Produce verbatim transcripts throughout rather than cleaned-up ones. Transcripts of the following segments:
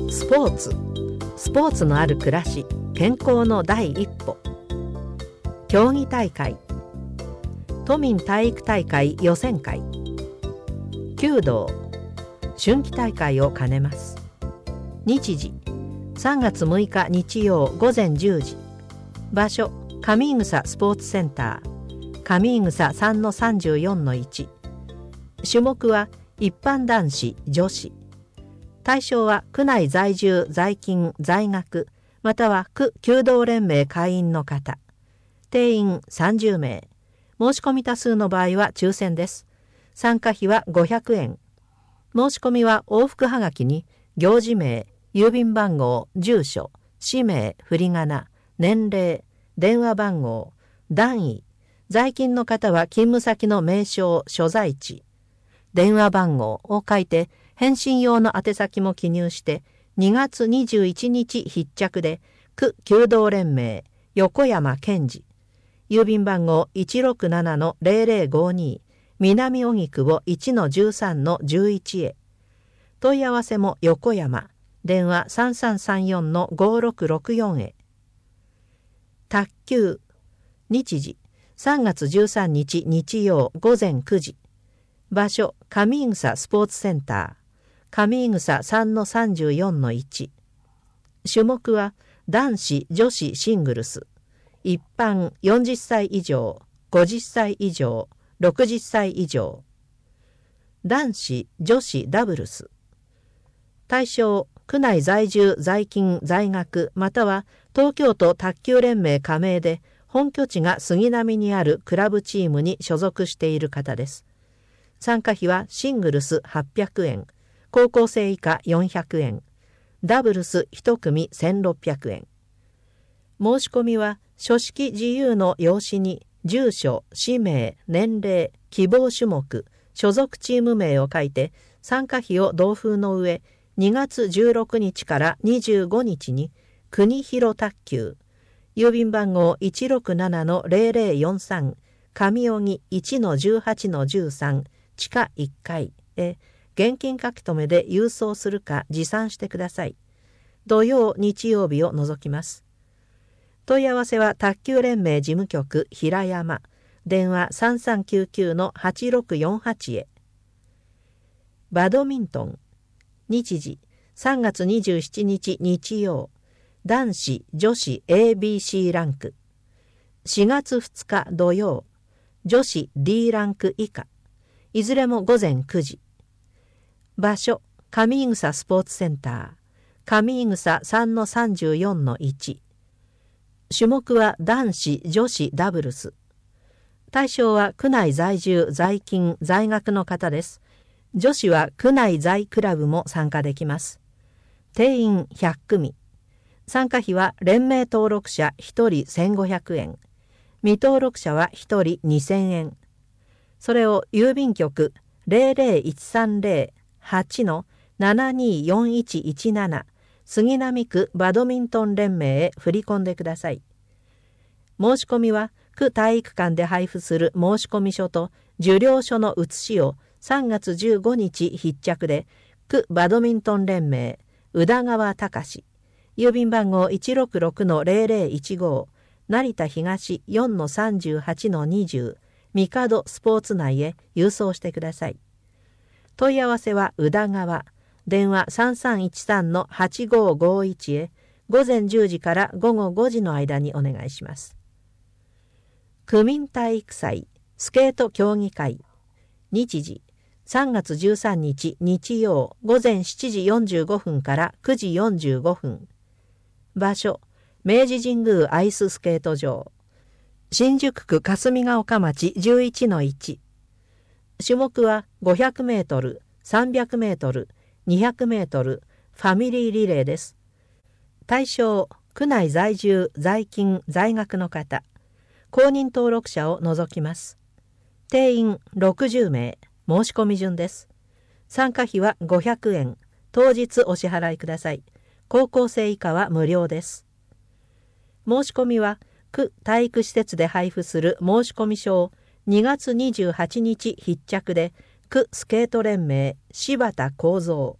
スポーツスポーツのある暮らし、健康の第一歩。競技大会、都民体育大会予選会、弓道、春季大会を兼ねます。日時さんがつむいか日曜ごぜんじゅうじ。場所上井草スポーツセンター、上井草 さんのさんじゅうよんのいち。種目は一般男子女子。対象は区内在住在勤在学または区弓道連盟会員の方。定員さんじゅうめい。申し込み多数の場合は抽選です。参加費はごひゃくえん。申し込みは往復はがきに行事名、郵便番号、住所、氏名、振り仮名、年齢、電話番号、段位、在勤の方は勤務先の名称、所在地、電話番号を書いて返信用の宛先も記入してにがつにじゅういちにち必着で区弓道連盟横山健二、郵便番号 いちろくななのぜろぜろごに 南荻窪 いちのじゅうさんのじゅういち へ。問い合わせも横山、電話さんさんさんよんのごろくろくよんへ。卓球、日時さんがつじゅうさんにち日曜ごぜんくじ。場所上井草スポーツセンター、上井草 さんのさんじゅうよんのいち。種目は男子女子シングルス、一般よんじゅっさい以上、ごじゅっさい以上、ろくじゅっさい以上。男子女子ダブルス。対象区内在住在勤在学または東京都卓球連盟加盟で本拠地が杉並にあるクラブチームに所属している方です。参加費はシングルスはっぴゃくえん、高校生以下よんひゃくえん、ダブルスいち組せんろっぴゃくえん。申し込みは書式自由の用紙に住所、氏名、年齢、希望種目、所属チーム名を書いて参加費を同封の上、にがつじゅうろくにちからにじゅうごにちに国広卓球、郵便番号 いちろくななのぜろぜろよんさん 上荻 いちのじゅうはちのじゅうさん地下いっかいへ現金書き留めで郵送するか持参してください。土曜日曜日を除きます。問い合わせは卓球連盟事務局平山、電話さんさんきゅうきゅうのはちろくよんはちへ。バドミントン、日時さんがつにじゅうしちにち日曜、男子女子 エービーシー ランク、しがつふつか土曜、女子 ディー ランク以下、いずれもごぜんくじ。場所上井草スポーツセンター、上井草 さんのさんじゅうよんのいち。種目は男子女子ダブルス。対象は区内在住在勤在学の方です。女子は区内在クラブも参加できます。定員ひゃっくみ。参加費は連盟登録者ひとりせんごひゃくえん、未登録者はひとりにせんえん。それを郵便局 ぜろぜろいちさんぜろ はちのななによんいちいちなな 杉並区バドミントン連盟へ振り込んでください。申し込みは区体育館で配布する申込書と受領書の写しをさんがつじゅうごにち必着で区バドミントン連盟宇田川隆、郵便番号 いちろくろくのぜろぜろいちご 成田東 よんのさんじゅうはちのにじゅう ミカドスポーツ内へ郵送してください。問い合わせは宇田川、電話さんさんいちさんのはちごごいちへごぜんじゅうじからごごごじの間にお願いします。区民体育祭スケート競技会、日時さんがつじゅうさんにち日曜ごぜんしちじよんじゅうごふんからくじよんじゅうごふん。場所明治神宮アイススケート場、新宿区霞ヶ丘町 じゅういちのいち。種目はごひゃくメートル、さんびゃくメートル、にひゃくメートル、ファミリーリレーです。対象区内在住在勤在学の方、公認登録者を除きます。定員ろくじゅうめい、申し込み順です。参加費はごひゃくえん、当日お支払いください。高校生以下は無料です。申し込みは区体育施設で配布する申込書をにがつにじゅうはちにち必着で区スケート連盟柴田幸三、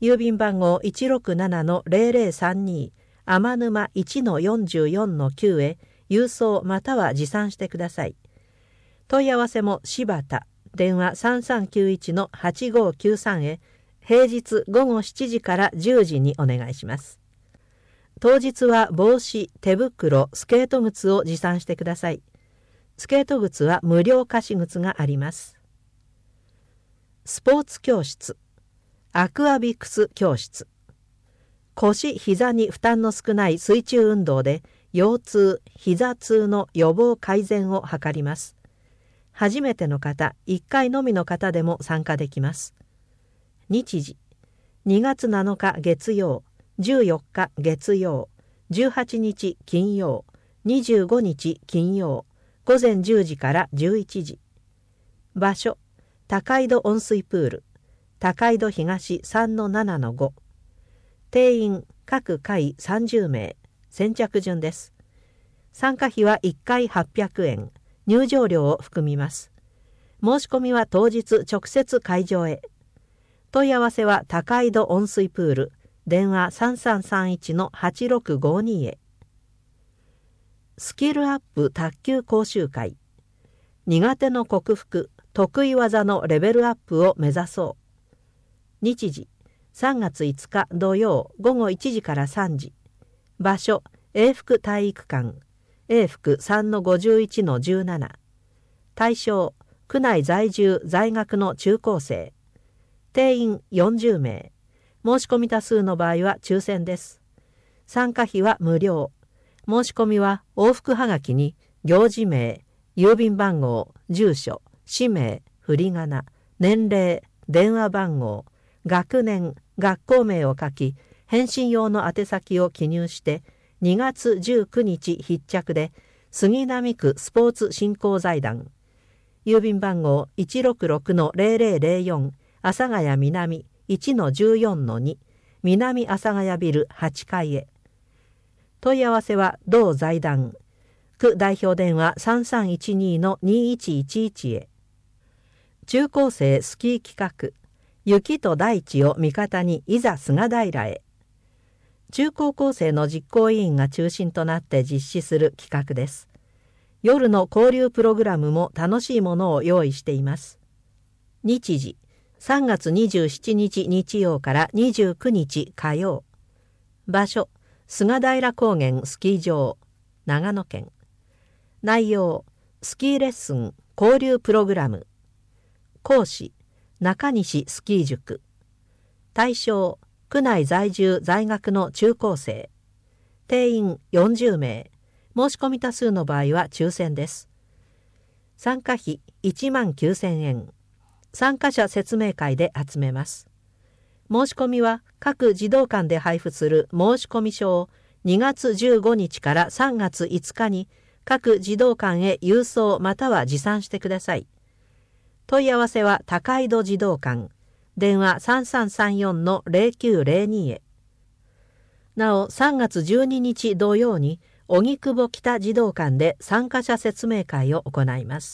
郵便番号 いちろくななのゼロゼロさんに 天沼 いちのよんじゅうよんのきゅう へ郵送または持参してください。問い合わせも柴田、電話 さんさんきゅういちのはちごきゅうさん へ平日午後しちじからじゅうじにお願いします。当日は帽子、手袋、スケート靴を持参してください。スケート靴は無料貸し靴があります。スポーツ教室、アクアビクス教室。腰、膝に負担の少ない水中運動で腰痛、膝痛の予防改善を図ります。初めての方、いっかいのみの方でも参加できます。日時、にがつなのか月曜、じゅうよっか月曜、じゅうはちにち金曜、にじゅうごにち金曜、午前じゅうじからじゅういちじ。場所、高井戸温水プール、高井戸東 さんのななのご。定員、各回さんじゅうめい、先着順です。参加費はいっかいはっぴゃくえん、入場料を含みます。申し込みは当日直接会場へ。問い合わせは高井戸温水プール、電話 さんさんさんいちのはちろくごに へ。スキルアップ卓球講習会。苦手の克服、得意技のレベルアップを目指そう。日時、さんがついつか土曜午後いちじからさんじ。場所、永福体育館、永福 さんのごじゅういちのじゅうなな。対象、区内在住在学の中高生。定員よんじゅうめい。申し込み多数の場合は抽選です。参加費は無料。申し込みは往復はがきに行事名、郵便番号、住所、氏名、振り仮名、年齢、電話番号、学年、学校名を書き、返信用の宛先を記入してにがつじゅうくにち必着で杉並区スポーツ振興財団、郵便番号 いちろくろくのゼロゼロゼロよん、阿佐ヶ谷南 いちのじゅうよんのに、南阿佐ヶ谷ビルはちかいへ。問い合わせは同財団、区代表電話 さんさんいちにのにいちいちいち へ。中高生スキー企画、雪と大地を味方にいざ菅平へ。中高校生の実行委員が中心となって実施する企画です。夜の交流プログラムも楽しいものを用意しています。日時、さんがつにじゅうしちにち日曜からにじゅうくにち火曜。場所、菅平高原スキー場、長野県。内容、スキーレッスン、交流プログラム。講師、中西スキー塾。対象、区内在住在学の中高生。定員よんじゅうめい。申し込み多数の場合は抽選です。参加費いちまんきゅうせんえん。参加者説明会で集めます。申し込みは各児童館で配布する申し込み書をにがつじゅうごにちからさんがついつかに各児童館へ郵送または持参してください。問い合わせは高井戸児童館、電話 さんさんさんよんのゼロきゅうゼロに へ。なおさんがつじゅうににち土曜に荻窪北児童館で参加者説明会を行います。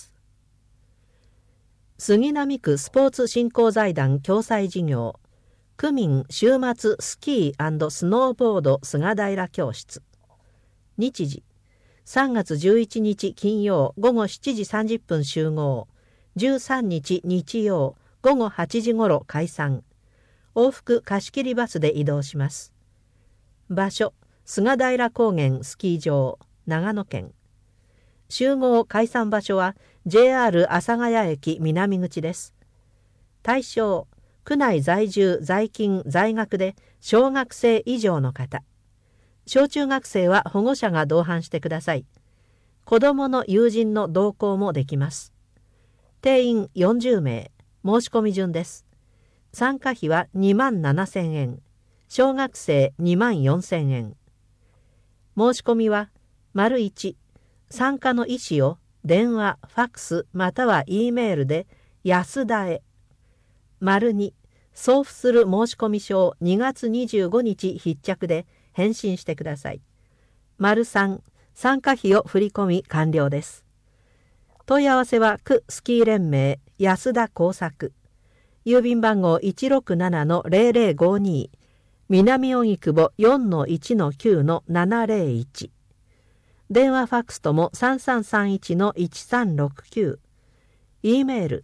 杉並区スポーツ振興財団共催事業、区民週末スキー&スノーボード菅平教室。日時、さんがつじゅういちにち金曜午後しちじさんじゅっぷん集合、じゅうさんにち日曜午後はちじごろ解散。往復貸し切りバスで移動します。場所、菅平高原スキー場、長野県。集合解散場所は ジェイアール 阿佐ヶ谷駅南口です。対象、区内在住在勤在学で小学生以上の方。小中学生は保護者が同伴してください。子どもの友人の同行もできます。定員よんじゅうめい、申し込み順です。参加費はにまんななせんえん、小学生にまんよんせんえん。申し込みは、丸いち、参加の意思を電話、ファックスまたは E メールで安田へ。丸に、送付する申し込み書をにがつにじゅうごにち必着で返信してください。丸さん、参加費を振り込み完了です。問い合わせは区スキー連盟安田耕作。 郵便番号 いちろくななのゼロゼロごに、南荻窪 よんのいちのきゅうのななゼロいち。電話ファックスとも さんさんさんいちのいちさんろくきゅう。E メール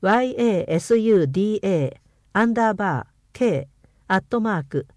yasuda アンダーバー k アットマーク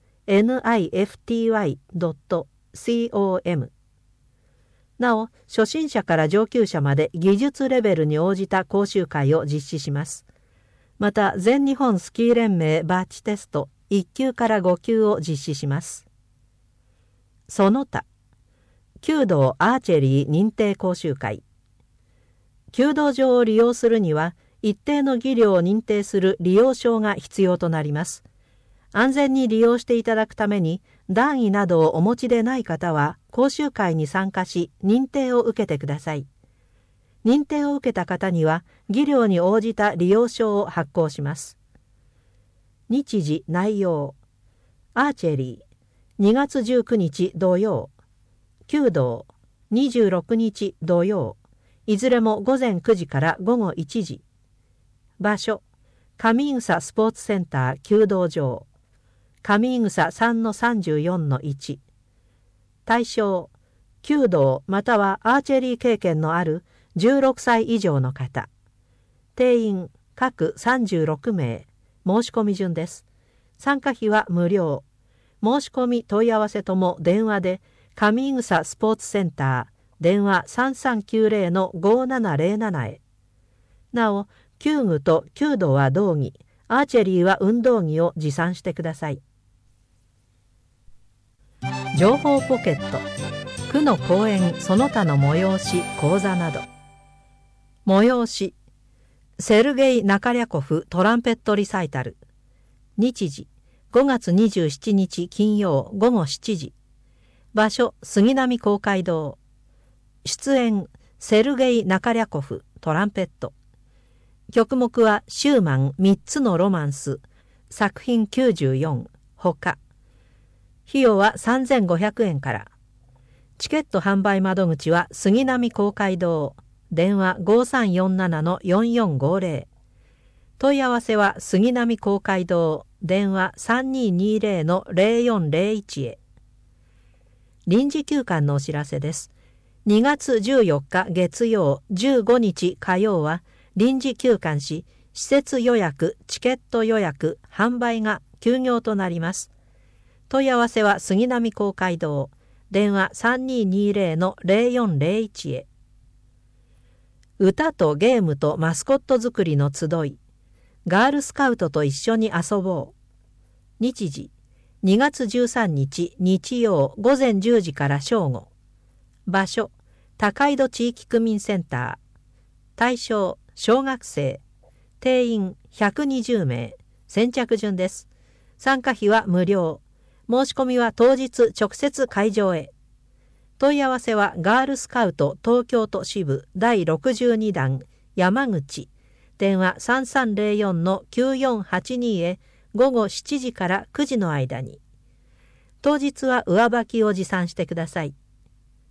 nifty.com。なお、初心者から上級者まで技術レベルに応じた講習会を実施します。また、全日本スキー連盟バッジテストいっ級からご級を実施します。その他、弓道アーチェリー認定講習会。弓道場を利用するには、一定の技量を認定する利用証が必要となります。安全に利用していただくために、段位などをお持ちでない方は、講習会に参加し、認定を受けてください。認定を受けた方には、技量に応じた利用証を発行します。日時内容。アーチェリー、にがつじゅうくにち土曜。弓道、にじゅうろくにち土曜。いずれも午前くじから午後いちじ。場所、上草スポーツセンター弓道場。上草 さんのさんじゅうよんのいち。対象、弓道またはアーチェリー経験のあるじゅうろくさい以上の方。定員、各さんじゅうろくめい。申し込み順です。参加費は無料。申し込み問い合わせとも電話で、上草スポーツセンター、電話 さんさんきゅうゼロのごななゼロなな へ。なお、弓具と弓道は道着、アーチェリーは運動着を持参してください。情報ポケット、区の講演その他の催し講座など。催し、セルゲイ・ナカリャコフトランペットリサイタル。日時、ごがつにじゅうしちにち金曜ごごしちじ。場所、杉並公会堂。出演、セルゲイ・ナカリャコフトランペット。曲目はシューマンみっつのロマンス、作品きゅうじゅうよん、ほか。費用はさんぜんごひゃくえんから。チケット販売窓口は杉並公会堂。電話 ごさんよんななのよんよんごゼロ。問い合わせは杉並公会堂。電話 さんにーにーゼロのゼロよんゼロいち へ。臨時休館のお知らせです。にがつじゅうよっか月曜、じゅうごにち火曜は臨時休館し、施設予約、チケット予約、販売が休業となります。問い合わせは杉並公会堂。電話 さんにーにーゼロのゼロよんゼロいち へ。歌とゲームとマスコット作りの集い。ガールスカウトと一緒に遊ぼう。日時、にがつじゅうさんにち日曜ごぜんじゅうじから正午。場所、高井戸地域区民センター。対象、小学生。定員ひゃくにじゅうめい。先着順です。参加費は無料。申し込みは当日直接会場へ。問い合わせはガールスカウト東京都支部だいろくじゅうにだん山口。電話 さんさんゼロよんのきゅうよんはちに へごごしちじからくじの間に。当日は上履きを持参してください。